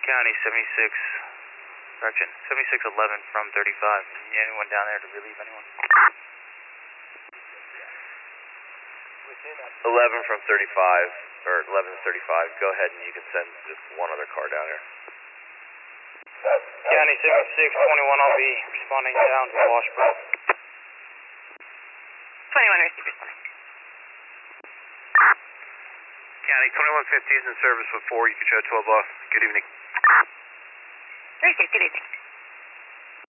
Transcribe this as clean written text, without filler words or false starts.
County 76, correction, 7611 from 35. Anyone down there to relieve anyone? 11 from 35, or 11 to 35. Go ahead and you can send just one other car down here. County 7621, I'll be responding down to Washburn. 21 received responding. County 2150 is in service with 4. You can show 12 off. Good evening. Received, good evening.